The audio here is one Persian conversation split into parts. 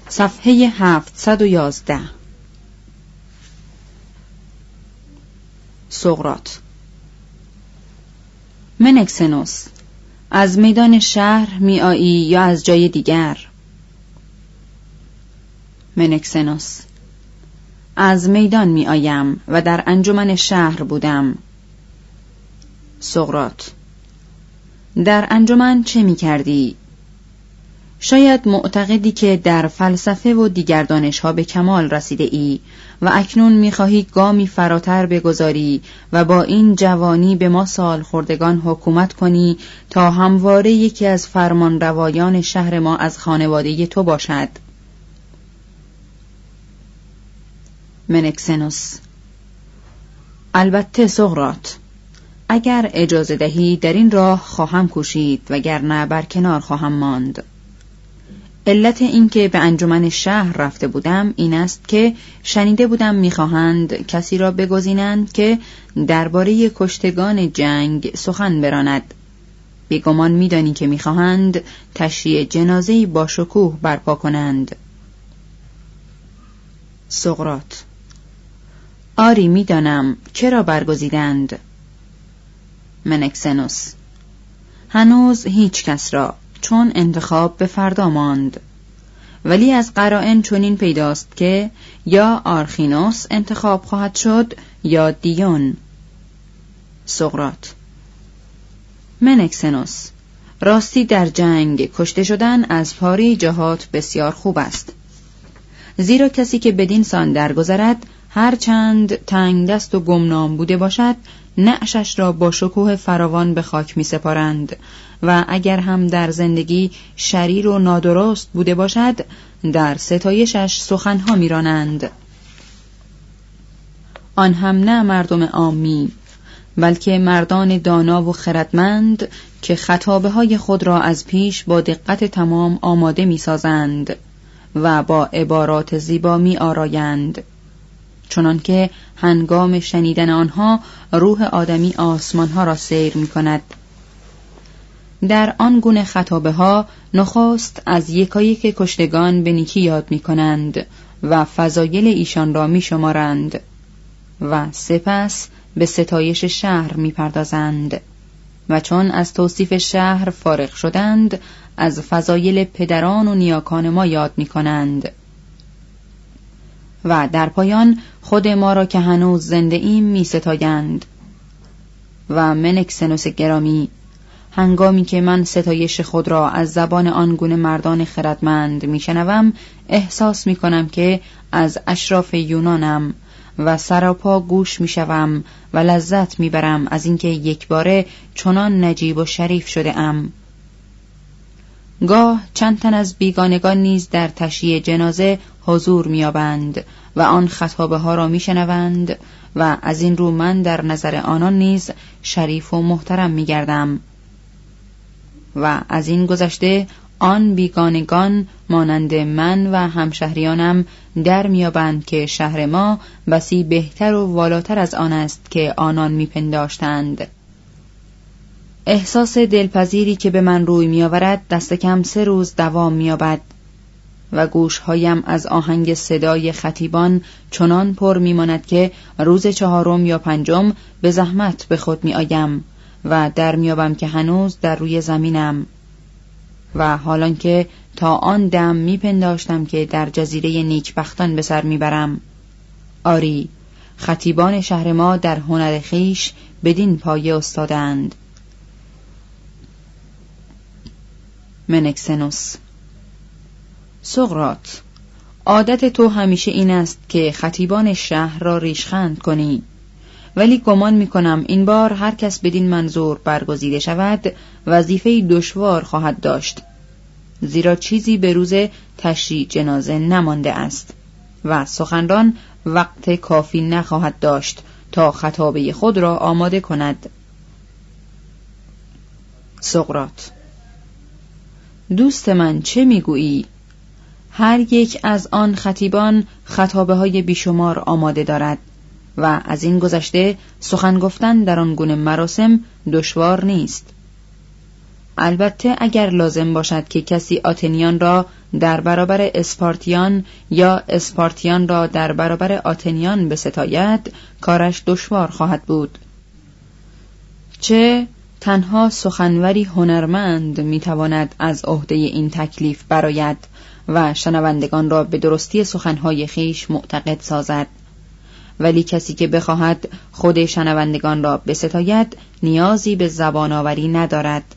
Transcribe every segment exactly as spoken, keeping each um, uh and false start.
صفحه هفتصد و یازده. سقراط: منکسنوس، از میدان شهر می آیی یا از جای دیگر؟ منکسنوس: از میدان می آیم و در انجمن شهر بودم. سقراط: در انجمن چه می کردی؟ شاید معتقدی که در فلسفه و دیگر دانش‌ها به کمال رسیده ای و اکنون می‌خواهی گامی فراتر بگذاری و با این جوانی به ما سال خردگان حکومت کنی تا همواره یکی از فرمانروایان شهر ما از خانواده تو باشد. منکسنوس: البته سقراط، اگر اجازه دهی در این راه خواهم کوشید وگرنه بر کنار خواهم ماند. علت این که به انجمن شهر رفته بودم این است که شنیده بودم می‌خواهند کسی را بگزینند که درباره کشتگان جنگ سخن براند. بیگمان می‌دانی که می‌خواهند تشییع جنازه‌ای با شکوه برپا کنند. سقراط: آری می‌دانم، چرا برگزیدند؟ منکسنوس: هنوز هیچ کس را، چون انتخاب به فردا ماند، ولی از قرائن چنین پیداست که یا آرخینوس انتخاب خواهد شد یا دیون. سقراط: منکسنوس، راستی در جنگ کشته شدن از پاره جهات بسیار خوب است، زیرا کسی که بدین سان درگذرد هر چند تنگ دست و گمنام بوده باشد نعشش را با شکوه فراوان به خاک می سپارند و اگر هم در زندگی شریر و نادرست بوده باشد در ستایشش سخنها می رانند. آن هم نه مردم عامی، بلکه مردان دانا و خردمند که خطابه های خود را از پیش با دقت تمام آماده می سازند و با عبارات زیبا می آرایند، چنان که هنگام شنیدن آنها روح آدمی آسمانها را سیر می کند. در آن گونه خطابه ها نخست از یکایک کشتگان به نیکی یاد می کنند و فضایل ایشان را می شمارند و سپس به ستایش شهر می پردازند و چون از توصیف شهر فارغ شدند از فضایل پدران و نیاکان ما یاد می کنند و در پایان خود ما را که هنوز زنده ایم می ستایند. و منکسنوس گرامی، هنگامی که من ستایش خود را از زبان آن گونه مردان خردمند می شنوم احساس می کنم که از اشراف یونانم و سراپا گوش می شوم و لذت می برم از اینکه یک باره چنان نجیب و شریف شده ام. گاه چند تن از بیگانگان نیز در تشییع جنازه حضور می‌یابند و آن خطابه ها را میشنوند و از این رو من در نظر آنان نیز شریف و محترم می‌گردم و از این گذشته آن بیگانگان مانند من و همشهریانم در می‌یابند که شهر ما بسی بهتر و والاتر از آن است که آنان می‌پنداشتند. احساس دلپذیری که به من روی می‌آورد دست کم سه روز دوام می‌یابد و گوشهایم از آهنگ صدای خطیبان چنان پر می‌ماند که روز چهارم یا پنجم به زحمت به خود می‌آیم و در می‌یابم که هنوز در روی زمینم و حالان که تا آن دم می‌پنداشتم که در جزیره نیکبختان به سر می‌برم. آری، خطیبان شهر ما در هنر خویش بدین پایه استادند. منکسنوس: سقراط، عادت تو همیشه این است که خطیبان شهر را ریشخند کنی، ولی گمان می‌کنم این بار هر کس بدین منظور برگزیده شود وظیفه‌ای دشوار خواهد داشت، زیرا چیزی به روز تشییع جنازه نمانده است و سخنران وقت کافی نخواهد داشت تا خطابه خود را آماده کند. سقراط: دوست من چه میگویی؟ هر یک از آن خطیبان خطابه های بیشمار آماده دارد و از این گذشته سخن گفتن در آن گونه مراسم دشوار نیست. البته اگر لازم باشد که کسی آتنیان را در برابر اسپارتیان یا اسپارتیان را در برابر آتنیان بستاید، کارش دشوار خواهد بود. چه تنها سخنوری هنرمند میتواند از عهده این تکلیف برآید و شنوندگان را به درستی سخنهای خیش معتقد سازد، ولی کسی که بخواهد خود شنوندگان را بستاید نیازی به زبان آوری ندارد.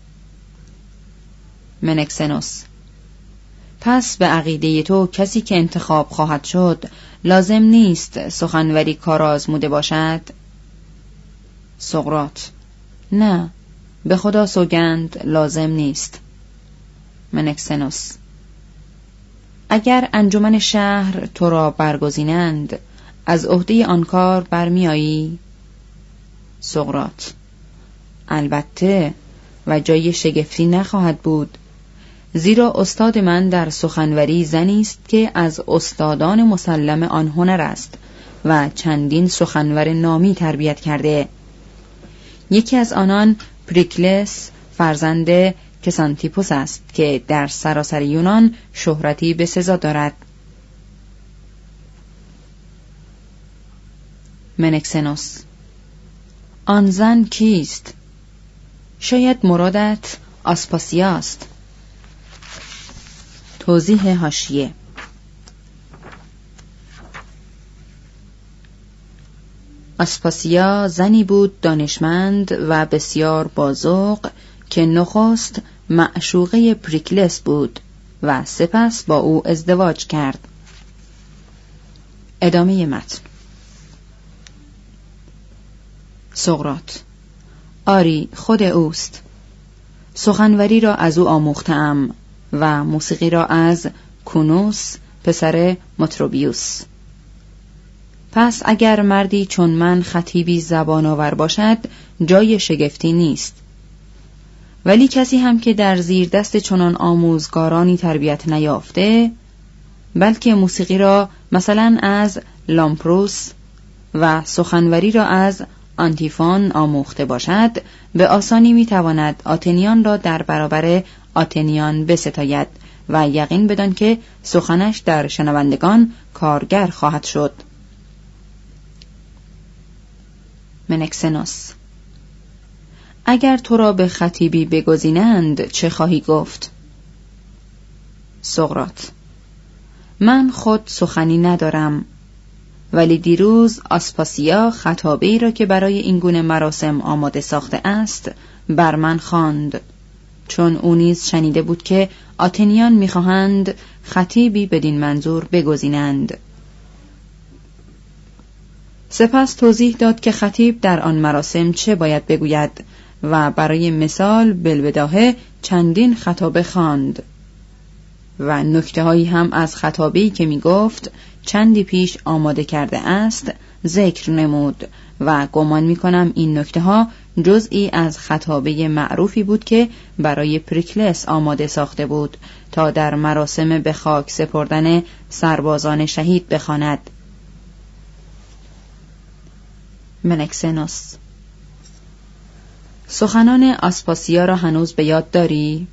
منکسنوس: پس به عقیده تو کسی که انتخاب خواهد شد لازم نیست سخنوری کارآزموده باشد؟ سقراط: نه، به خدا سوگند لازم نیست. منکسنوس: اگر انجمن شهر تو را برگزینند از عهده آن کار برمی آیی؟ سقراط: البته، و جای شگفتی نخواهد بود، زیرا استاد من در سخنوری زنی است که از استادان مسلم آن هنر است و چندین سخنور نامی تربیت کرده. یکی از آنان پریکلس فرزند کسانتیپوس است که در سراسر یونان شهرتی به سزا دارد. منکسنوس: آن زن کیست؟ شاید مرادت آسپاسیا است. توضیح حاشیه: آسپاسیا زنی بود دانشمند و بسیار باذوق که نخست معشوقه پریکلس بود و سپس با او ازدواج کرد. ادامه متن. سقراط: آری، خود اوست. سخنوری را از او آموختم و موسیقی را از کونوس پسر متروبیوس. پس اگر مردی چون من خطیبی زبان آور باشد جای شگفتی نیست، ولی کسی هم که در زیر دست چنان آموزگارانی تربیت نیافته، بلکه موسیقی را مثلا از لامپروس و سخنوری را از آنتیفون آموخته باشد، به آسانی میتواند آتنیان را در برابر آتنیان بستاید و یقین بدان که سخنش در شنوندگان کارگر خواهد شد. منکسنوس: اگر تو را به خطیبی بگزینند چه خواهی گفت؟ سقراط: من خود سخنی ندارم، ولی دیروز آسپاسیا خطابه‌ای را که برای این گونه مراسم آماده ساخته است بر من خواند، چون او نیز شنیده بود که آتنیان می‌خواهند خطیبی بدین منظور بگزینند. سپس توضیح داد که خطیب در آن مراسم چه باید بگوید و برای مثال بالبداهه چندین خطابه خواند و نکته‌هایی هم از خطابه‌ای که می‌گفت چندی پیش آماده کرده است ذکر نمود و گمان می‌کنم این نکته‌ها جزئی از خطابه معروفی بود که برای پریکلس آماده ساخته بود تا در مراسم به خاک سپردن سربازان شهید بخواند. منکسنوس: سخنان آسپاسیا را هنوز به یاد داری؟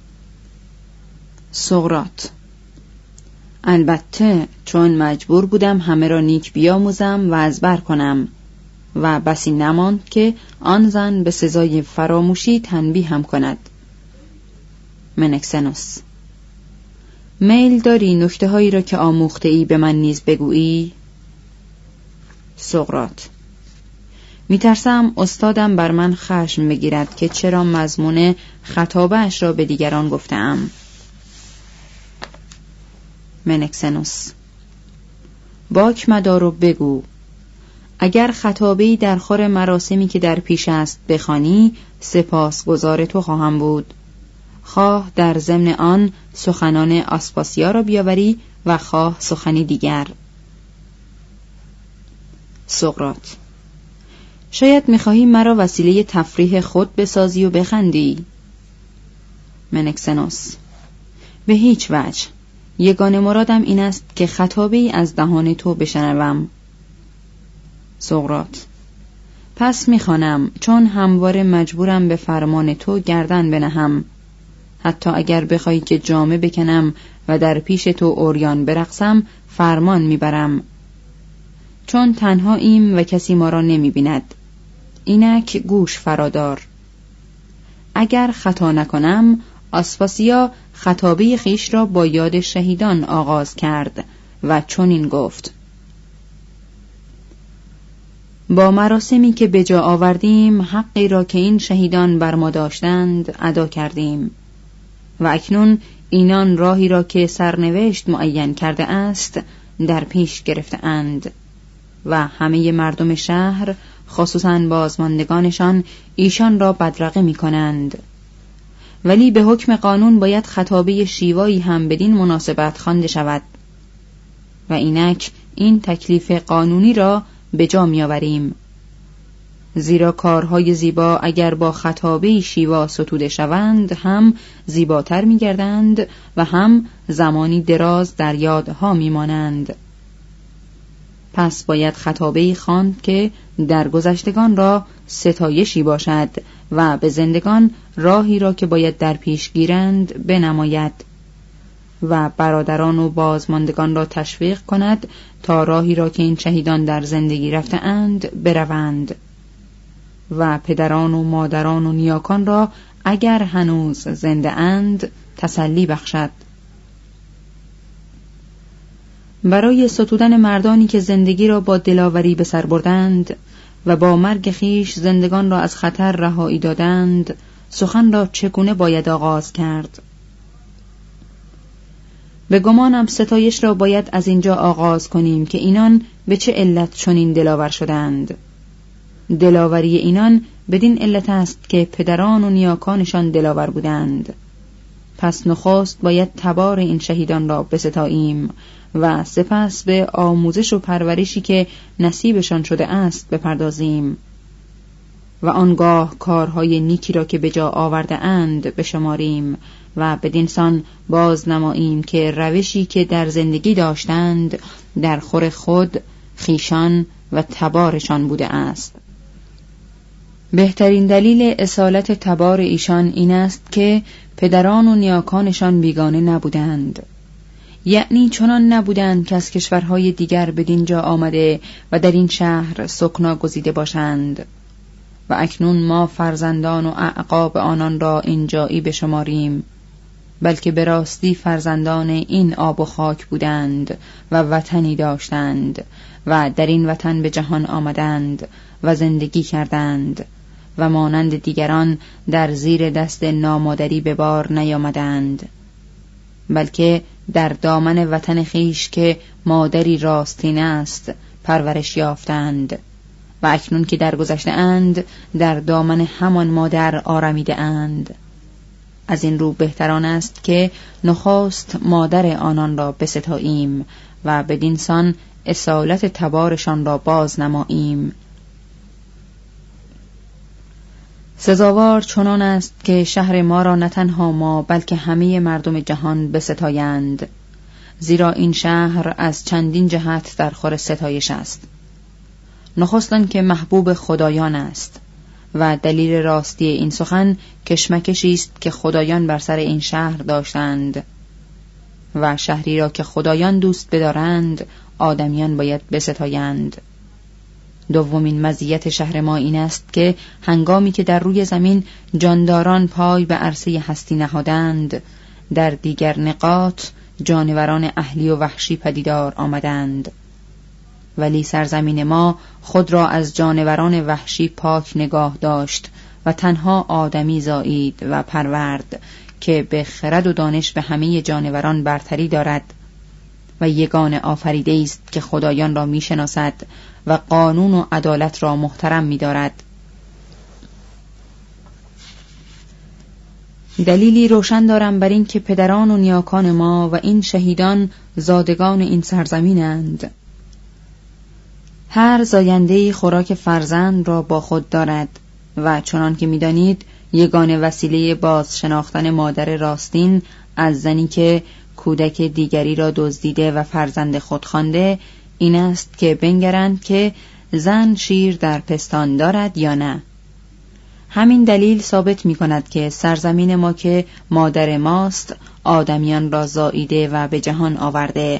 سقراط: البته، چون مجبور بودم همه را نیک بیاموزم و ازبر کنم و بسی نماند که آن زن به سزای فراموشی تنبیه هم کند. منکسنوس: میل داری نکته هایی را که آموخته ای به من نیز بگویی؟ سقراط: میترسم استادم بر من خشم بگیرد که چرا مضمون خطابه‌اش را به دیگران گفتم. منکسنوس: باک مدار و بگو. اگر خطابه‌ای در خور مراسمی که در پیش است بخوانی، سپاسگزار تو خواهم بود، خواه در ضمن آن سخنان آسپاسیا را بیاوری و خواه سخنی دیگر. سقراط: شاید می‌خواهی مرا وسیله تفریح خود بسازی و بخندی. منکسنوس: به هیچ وجه. یگانه مرادم این است که خطابه‌ای از دهان تو بشنوم. سقراط: پس میخوانم، چون همواره مجبورم به فرمان تو گردن بنهم. حتی اگر بخوای که جامه بکنم و در پیش تو عریان برقصم، فرمان میبرم. چون تنها ایم و کسی ما را نمیبیند. اینک گوش فرادار. اگر خطا نکنم، آسپاسیا خطابه خیش را با یاد شهیدان آغاز کرد و چنین گفت: با مراسمی که به جا آوردیم، حقی را که این شهیدان بر ما داشتند ادا کردیم و اکنون اینان راهی را که سرنوشت معین کرده است در پیش گرفته اند و همه مردم شهر، خصوصاً بازماندگانشان، ایشان را بدرقه می کنند. ولی به حکم قانون باید خطابه شیوایی هم بدین مناسبت خوانده شود و اینک این تکلیف قانونی را به جا می آوریم. زیرا کارهای زیبا اگر با خطابه شیوا ستوده شوند، هم زیباتر می گردند و هم زمانی دراز در یادها می مانند. پس باید خطابه‌ای خواند که در گذشتگان را ستایشی باشد و به زندگان راهی را که باید در پیش گیرند بنماید و برادران و بازماندگان را تشویق کند تا راهی را که این شهیدان در زندگی رفته اند بروند و پدران و مادران و نیاکان را اگر هنوز زنده اند تسلی بخشد. برای ستودن مردانی که زندگی را با دلاوری به سر بردند و با مرگ خیش زندگان را از خطر رهایی دادند، سخن را چگونه باید آغاز کرد؟ به گمانم ستایش را باید از اینجا آغاز کنیم که اینان به چه علت چنین دلاور شدند. دلاوری اینان بدین علت است که پدران و نیاکانشان دلاور بودند. پس نخست باید تبار این شهیدان را بستاییم و سپس به آموزش و پرورشی که نصیبشان شده است بپردازیم و آنگاه کارهای نیکی را که به جا آورده اند بشماریم و بدینسان باز نماییم که روشی که در زندگی داشتند در خور خود، خیشان و تبارشان بوده است. بهترین دلیل اصالت تبار ایشان این است که پدران و نیاکانشان بیگانه نبودند، یعنی چنان نبودند که از کشورهای دیگر بدین جا آمده و در این شهر سکنا گزیده باشند و اکنون ما فرزندان و اعقاب آنان را اینجایی بشماریم، بلکه به راستی فرزندان این آب و خاک بودند و وطنی داشتند و در این وطن به جهان آمدند و زندگی کردند و مانند دیگران در زیر دست نامادری به بار نیامدند، بلکه در دامن وطن خیش که مادری راستین است پرورش یافتند و اکنون که در گذشته اند در دامن همان مادر آرمیده اند. از این رو بهتران است که نخست مادر آنان را بستاییم و بدینسان اصالت تبارشان را باز نماییم. سزاوار چنان است که شهر ما را نه تنها ما بلکه همه مردم جهان بستایند، زیرا این شهر از چندین جهت در خور ستایش است. نخست آن که محبوب خدایان است و دلیل راستی این سخن کشمکشی است که خدایان بر سر این شهر داشتند و شهری را که خدایان دوست بدارند آدمیان باید بستایند. دومین مزیت شهر ما این است که هنگامی که در روی زمین جانداران پای به عرصه هستی نهادند، در دیگر نقاط جانوران اهلی و وحشی پدیدار آمدند، ولی سرزمین ما خود را از جانوران وحشی پاک نگاه داشت و تنها آدمی زایید و پرورد که به خرد و دانش به همه جانوران برتری دارد و یگانه آفریده است که خدایان را می شناسد و قانون و عدالت را محترم می دارد. دلیلی روشن دارم بر این که پدران و نیاکان ما و این شهیدان زادگان این سرزمینند. هر زاینده‌ای خوراک فرزند را با خود دارد و چنان که می دانید یگانه وسیله باز شناختن مادر راستین از زنی که کودک دیگری را دزدیده و فرزند خود خوانده این است که بنگرند که زن شیر در پستان دارد یا نه. همین دلیل ثابت می کند که سرزمین ما که مادر ماست آدمیان را زاییده و به جهان آورده.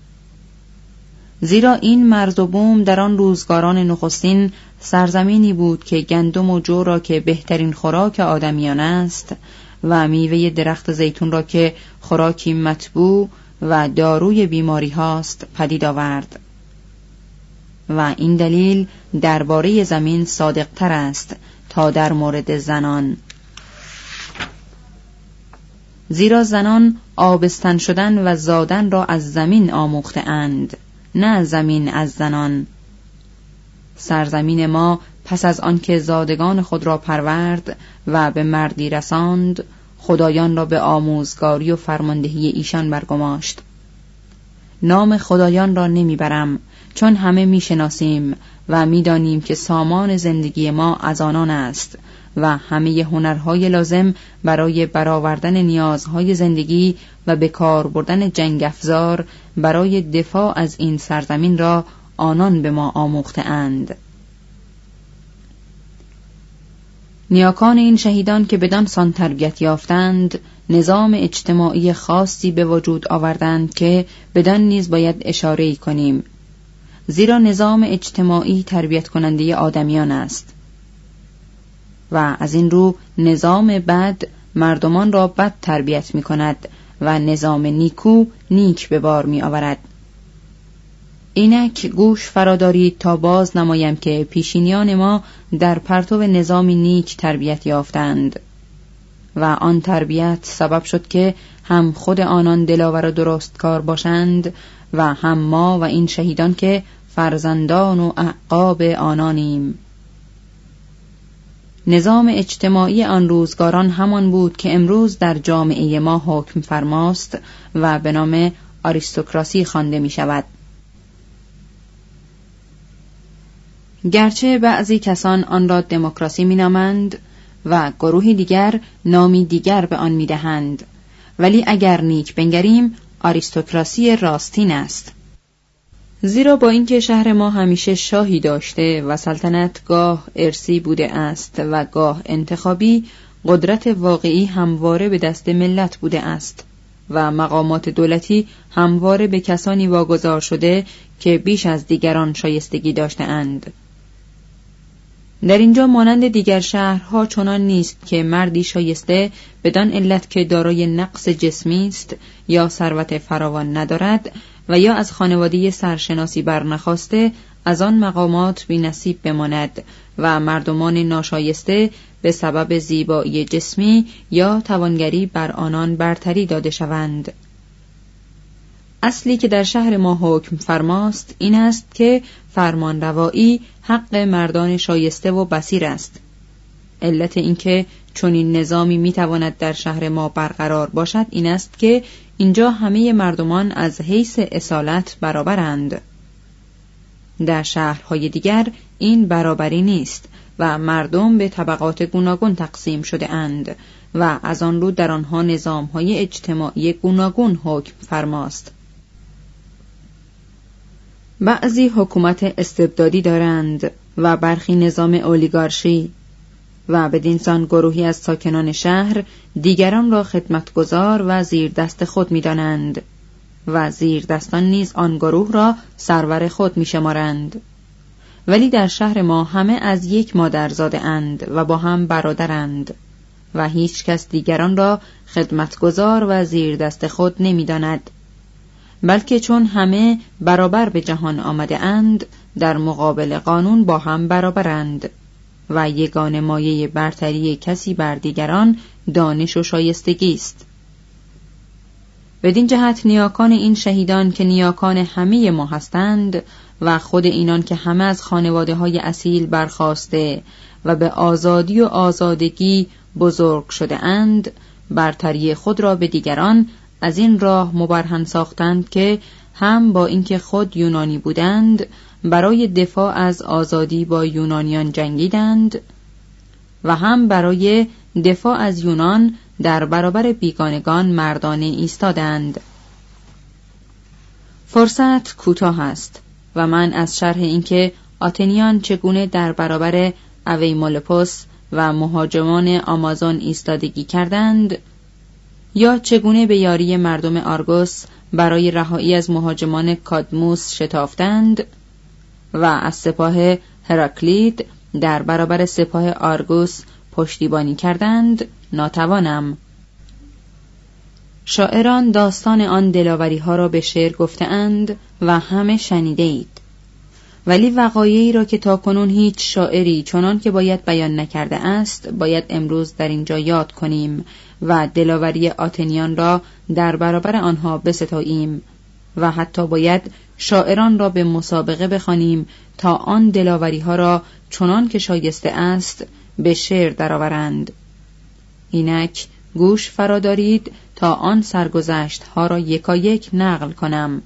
زیرا این مرز و بوم در آن روزگاران نخستین سرزمینی بود که گندم و جو را که بهترین خوراک آدمیان است و میوه درخت زیتون را که خوراکی مطبوع و داروی بیماری هاست پدید آورد. و این دلیل درباره زمین صادق تر است تا در مورد زنان، زیرا زنان آبستن شدن و زادن را از زمین آموخته اند، نه زمین از زنان. سرزمین ما پس از آنکه زادگان خود را پرورد و به مردی رساند، خدایان را به آموزگاری و فرماندهی ایشان برگماشت. نام خدایان را نمیبرم، چون همه میشناسیم و میدانیم که سامان زندگی ما از آنان است و همه هنرهای لازم برای برآوردن نیازهای زندگی و به کار بردن جنگ افزار برای دفاع از این سرزمین را آنان به ما آموخته اند. نیاکان این شهیدان که بدان سان تربیت یافتند، نظام اجتماعی خاصی به وجود آوردند که بدان نیز باید اشاره کنیم، زیرا نظام اجتماعی تربیت کننده آدمیان است و از این رو نظام بد مردمان را بد تربیت می کند و نظام نیکو نیک به بار می آورد. اینک گوش فرادارید تا باز نمایم که پیشینیان ما در پرتو نظامی نیک تربیت یافتند و آن تربیت سبب شد که هم خود آنان دلاور و درست کار باشند و هم ما و این شهیدان که فرزندان و اعقاب آنانیم. نظام اجتماعی آن روزگاران همان بود که امروز در جامعه ما حکم فرماست و به نام آریستوکراسی خوانده می شود. گرچه بعضی کسان آن را دموکراسی می نامند و گروهی دیگر نامی دیگر به آن می دهند، ولی اگر نیک بنگریم آریستوکراسی راستین است. زیرا با اینکه شهر ما همیشه شاهی داشته و سلطنت گاه ارثی بوده است و گاه انتخابی، قدرت واقعی همواره به دست ملت بوده است و مقامات دولتی همواره به کسانی واگذار شده که بیش از دیگران شایستگی داشته اند. در اینجا مانند دیگر شهرها چنان نیست که مردی شایسته بدان علت که دارای نقص جسمی است یا ثروت فراوان ندارد و یا از خانواده سرشناسی برنخواسته از آن مقامات بی نصیب بماند و مردمان ناشایسته به سبب زیبایی جسمی یا توانگری بر آنان برتری داده شوند. اصلی که در شهر ما حکم فرماست این است که فرمان روایی حق مردان شایسته و بصیر است. علت اینکه چنین نظامی میتواند در شهر ما برقرار باشد این است که اینجا همه مردمان از حیث اصالت برابرند. در شهرهای دیگر این برابری نیست و مردم به طبقات گوناگون تقسیم شده اند و از آن رو در آنها نظامهای اجتماعی گوناگون حکم فرماست. بعضی حکومت استبدادی دارند و برخی نظام اولیگارشی و بدینسان گروهی از ساکنان شهر دیگران را خدمتگزار و زیر دست خود می دانند و زیر دستان نیز آن گروه را سرور خود می شمارند. ولی در شهر ما همه از یک مادر زاده اند و با هم برادرند و هیچ کس دیگران را خدمتگزار و زیر دست خود نمی داند، بلکه چون همه برابر به جهان آمده اند در مقابل قانون با هم برابرند و یگان مایه برتری کسی بر دیگران دانش و شایستگی است. بدین جهت نیاکان این شهیدان که نیاکان همه ما هستند و خود اینان که همه از خانواده های اصیل برخاسته و به آزادی و آزادگی بزرگ شده اند، برتری خود را به دیگران از این راه مبرهن ساختند که هم با اینکه خود یونانی بودند برای دفاع از آزادی با یونانیان جنگیدند و هم برای دفاع از یونان در برابر بیگانگان مردانه ایستادند. فرصت کوتاه است و من از شرح اینکه آتنیان چگونه در برابر اویمولپوس و مهاجمان آمازون ایستادگی کردند، یا چگونه به یاری مردم آرگوس برای رهایی از مهاجمان کادموس شتافتند و از سپاه هراکلید در برابر سپاه آرگوس پشتیبانی کردند، ناتوانم. شاعران داستان آن دلاوری ها را به شعر گفته‌اند و همه شنیده اید، ولی وقایعی را که تاکنون هیچ شاعری چنان که باید بیان نکرده است باید امروز در اینجا یاد کنیم و دلاوری آتنیان را در برابر آنها بستاییم و حتی باید شاعران را به مسابقه بخوانیم تا آن دلاوری ها را چنان که شایسته است به شعر درآورند. اینک گوش فرا دارید تا آن سرگذشت ها را یکایک نقل کنم.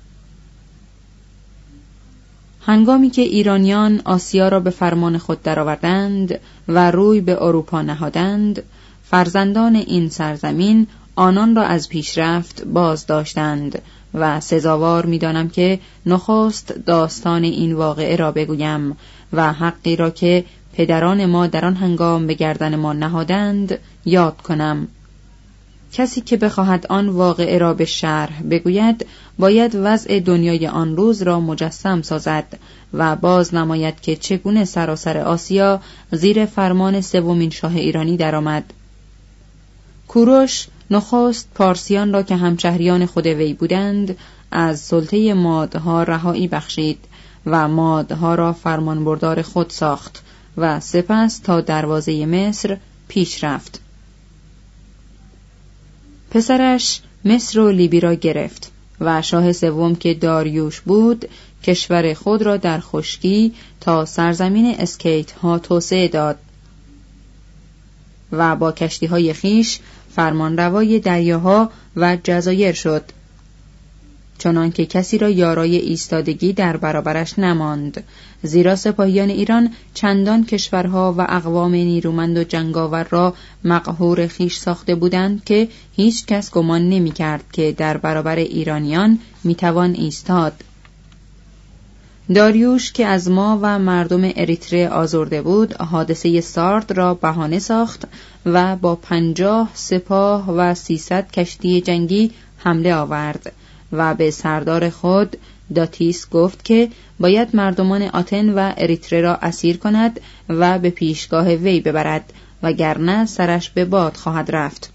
هنگامی که ایرانیان آسیا را به فرمان خود درآوردند و روی به اروپا نهادند، فرزندان این سرزمین آنان را از پیشرفت باز داشتند و سزاوار می‌دانم که نخست داستان این واقعه را بگویم و حقی را که پدران ما در آن هنگام به گردن ما نهادند یاد کنم. کسی که بخواهد آن واقعه را به شرح بگوید باید وضع دنیای آن روز را مجسم سازد و باز نماید که چگونه سراسر آسیا زیر فرمان سومین شاه ایرانی درآمد. کوروش نخست پارسیان را که همشهریان خود وی بودند از سلطه مادها رهایی بخشید و مادها را فرمانبردار خود ساخت و سپس تا دروازه مصر پیش رفت. پسرش مصر و لیبی را گرفت و شاه سوم که داریوش بود کشور خود را در خشکی تا سرزمین اسکیت ها توسعه داد و با کشتی های خیش فرمانروای دریاها و جزایر شد، چنان که کسی را یارای ایستادگی در برابرش نماند، زیرا سپاهیان ایران چندان کشورها و اقوام نیرومند و جنگاور را مقهور خیش ساخته بودند که هیچ کس گمان نمی کرد که در برابر ایرانیان می توان ایستاد. داریوش که از ما و مردم اریتره آزرده بود، حادثه سارد را بهانه ساخت و با پنجاه سپاه و سیصد کشتی جنگی حمله آورد و به سردار خود داتیس گفت که باید مردمان آتن و اریتره را اسیر کند و به پیشگاه وی ببرد وگرنه سرش به باد خواهد رفت.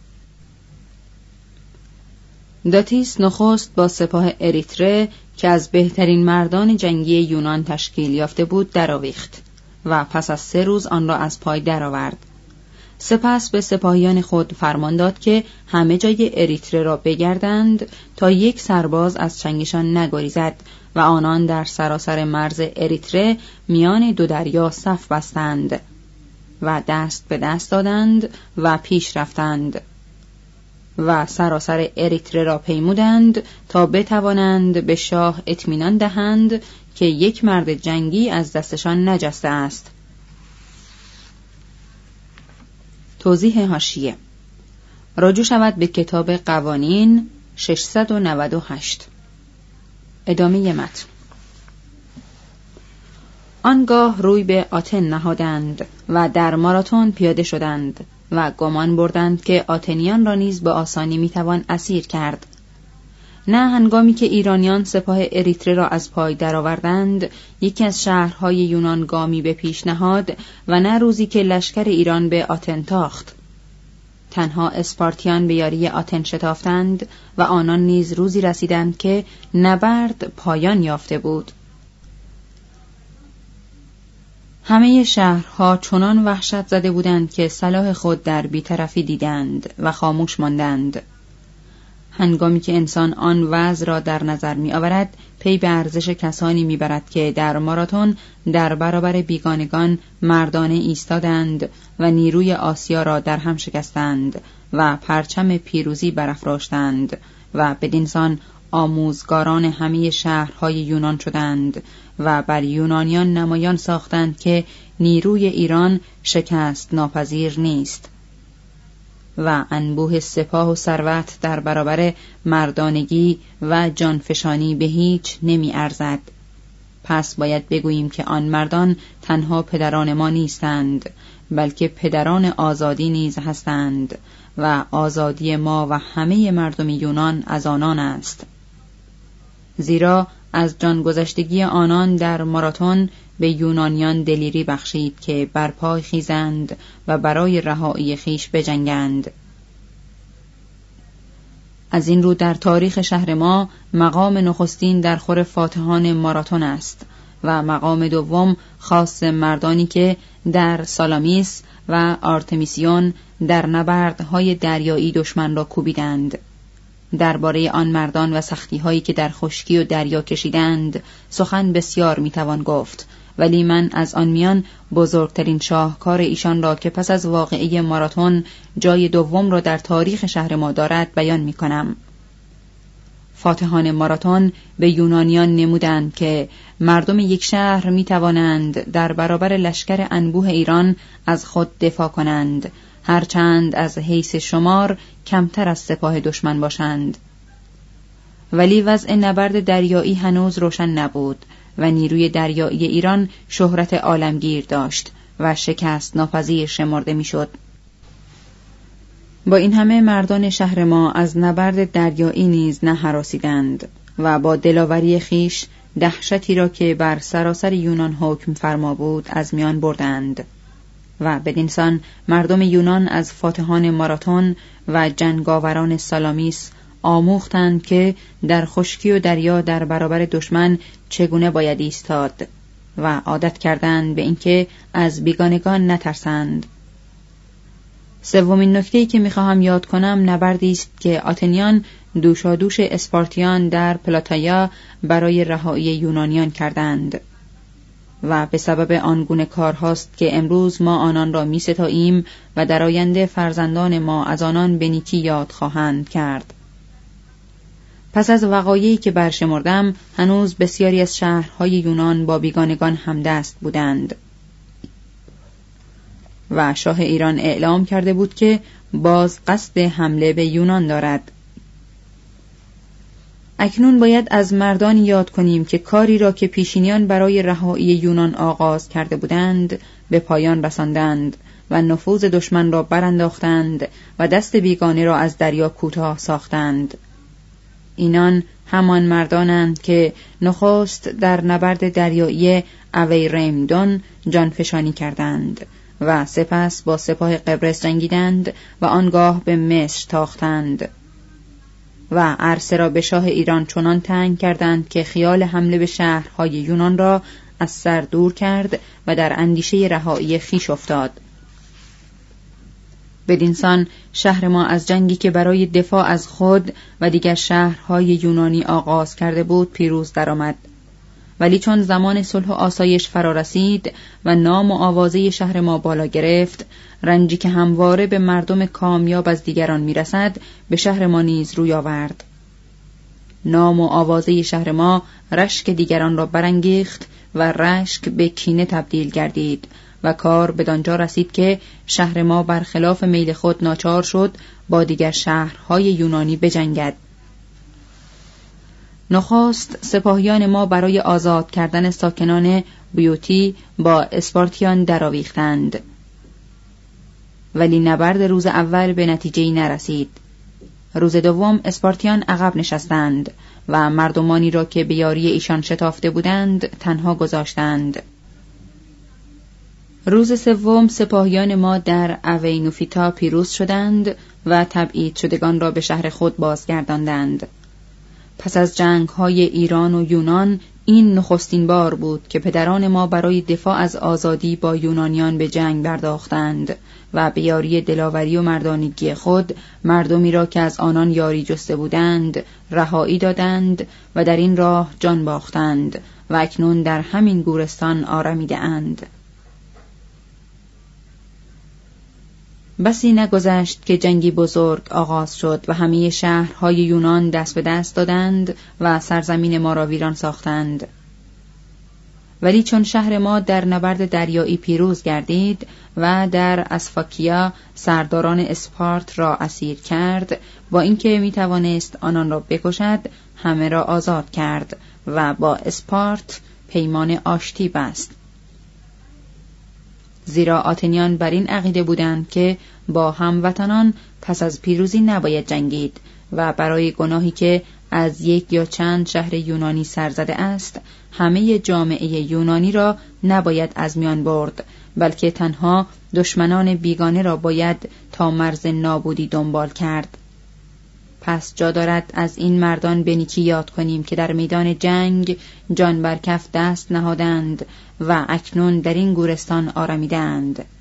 داتیس نخست با سپاه اریتره که از بهترین مردان جنگی یونان تشکیل یافته بود درآویخت و پس از سه روز آن را از پای درآورد. سپس به سپاهیان خود فرمان داد که همه جای اریتره را بگردند تا یک سرباز از چنگشان نگریزد و آنان در سراسر مرز اریتره میان دو دریا صف بستند و دست به دست دادند و پیش رفتند و سراسر اریتره را پیمودند تا بتوانند به شاه اطمینان دهند که یک مرد جنگی از دستشان نجسته است. توضیح حاشیه: رجوع شود به کتاب قوانین ششصد و نود و هشت. ادامه متن. آنگاه روی به آتن نهادند و در ماراتون پیاده شدند و گمان بردند که آتنیان را نیز به آسانی میتوان اسیر کرد. نه هنگامی که ایرانیان سپاه اریتره را از پای درآوردند یکی از شهرهای یونان گامی به پیش نهاد و نه روزی که لشکر ایران به آتن تاخت. تنها اسپارتیان به یاری آتن شتافتند و آنان نیز روزی رسیدند که نبرد پایان یافته بود. همه شهرها چنان وحشت زده بودند که صلاح خود در بی‌طرفی دیدند و خاموش ماندند. هنگامی که انسان آن وضع را در نظر می آورد، پی به ارزش کسانی می برد که در ماراتون در برابر بیگانگان مردانه ایستادند و نیروی آسیا را در هم شکستند و پرچم پیروزی برافراشتند و بدینسان آموزگاران همه شهرهای یونان شدند و بر یونانیان نمایان ساختند که نیروی ایران شکست ناپذیر نیست و انبوه سپاه و ثروت در برابر مردانگی و جانفشانی به هیچ نمی ارزد. پس باید بگوییم که آن مردان تنها پدران ما نیستند، بلکه پدران آزادی نیز هستند و آزادی ما و همه مردم یونان از آنان است. زیرا از جان گذشتگی آنان در ماراتون به یونانیان دلیری بخشید که برپای خیزند و برای رهایی خیش بجنگند. از این رو در تاریخ شهر ما مقام نخستین در خور فاتحان ماراتون است و مقام دوم خاص مردانی که در سالامیس و آرتمیسیون در نبردهای دریایی دشمن را کوبیدند. درباره آن مردان و سختی‌هایی که در خشکی و دریا کشیدند سخن بسیار میتوان گفت، ولی من از آن میان بزرگترین شاهکار ایشان را که پس از واقعه ماراتون جای دوم را در تاریخ شهر ما دارد بیان میکنم. فاتحان ماراتون به یونانیان نمودند که مردم یک شهر میتوانند در برابر لشکر انبوه ایران از خود دفاع کنند، هرچند از حیث شمار کمتر از سپاه دشمن باشند. ولی وضع نبرد دریایی هنوز روشن نبود و نیروی دریایی ایران شهرت عالمگیر داشت و شکست ناپذیر شمرده میشد. با این همه مردان شهر ما از نبرد دریایی نیز نهراسیدند و با دلاوری خیش دهشتی را که بر سراسر یونان حکم فرما بود از میان بردند و بدینسان مردم یونان از فاتحان ماراتون و جنگاوران سالامیس آموختند که در خشکی و دریا در برابر دشمن چگونه باید ایستاد و عادت کردند به اینکه از بیگانگان نترسند. سومین نکته‌ای که می‌خواهم یاد کنم نبردی است که آتنیان دوشادوش اسپارتیان در پلاتایا برای رهایی یونانیان کردند و به سبب آنگونه کارهاست که امروز ما آنان را می‌ستاییم و در آینده فرزندان ما از آنان به نیکی یاد خواهند کرد. پس از وقایعی که برشمردم هنوز بسیاری از شهرهای یونان با بیگانگان همدست بودند و شاه ایران اعلام کرده بود که باز قصد حمله به یونان دارد. اکنون باید از مردانی یاد کنیم که کاری را که پیشینیان برای رهایی یونان آغاز کرده بودند به پایان رساندند و نفوذ دشمن را برانداختند و دست بیگانه را از دریا کوتاه ساختند. اینان همان مردانند که نخست در نبرد دریایی اویرمدون جانفشانی کردند و سپس با سپاه قبرس جنگیدند و آنگاه به مصر تاختند و عرصه را به شاه ایران چنان تنگ کردند که خیال حمله به شهرهای یونان را از سر دور کرد و در اندیشه رهایی خویش افتاد. بدینسان شهر ما از جنگی که برای دفاع از خود و دیگر شهرهای یونانی آغاز کرده بود پیروز درآمد. ولی چون زمان صلح و آسایش فرا رسید و نام و آوازه شهر ما بالا گرفت، رنجی که همواره به مردم کامیاب از دیگران میرسد به شهر ما نیز روی آورد. نام و آوازه شهر ما رشک دیگران را برانگیخت و رشک به کینه تبدیل گردید و کار بدانجا رسید که شهر ما برخلاف میل خود ناچار شد با دیگر شهرهای یونانی بجنگد. نخست سپاهیان ما برای آزاد کردن ساکنان بیوتی با اسپارتیان درآویختند، ولی نبرد روز اول به نتیجه‌ای نرسید. روز دوم اسپارتیان عقب نشستند و مردمانی را که به یاری ایشان شتافته بودند تنها گذاشتند. روز سوم سپاهیان ما در اوینوفیتا پیروز شدند و تبعید شدگان را به شهر خود بازگرداندند. پس از جنگ‌های ایران و یونان این نخستین بار بود که پدران ما برای دفاع از آزادی با یونانیان به جنگ برداختند و به یاری دلاوری و مردانگی خود مردمی را که از آنان یاری جسته بودند رهایی دادند و در این راه جان باختند و اکنون در همین گورستان آرمیده اند. بسی نگذشت که جنگی بزرگ آغاز شد و همه شهرهای یونان دست به دست دادند و سرزمین ما را ویران ساختند. ولی چون شهر ما در نبرد دریایی پیروز گردید و در اسفاکیا سرداران اسپارت را اسیر کرد، با اینکه می توانست آنان را بکشد همه را آزاد کرد و با اسپارت پیمان آشتی بست. زیرا آتنیان بر این عقیده بودند که با هموطنان پس از پیروزی نباید جنگید و برای گناهی که از یک یا چند شهر یونانی سر زده است همه جامعه یونانی را نباید از میان برد، بلکه تنها دشمنان بیگانه را باید تا مرز نابودی دنبال کرد. پس جا دارد از این مردان به نیکی یاد کنیم که در میدان جنگ جان بر کف دست نهادند و اکنون در این گورستان آرامیدند.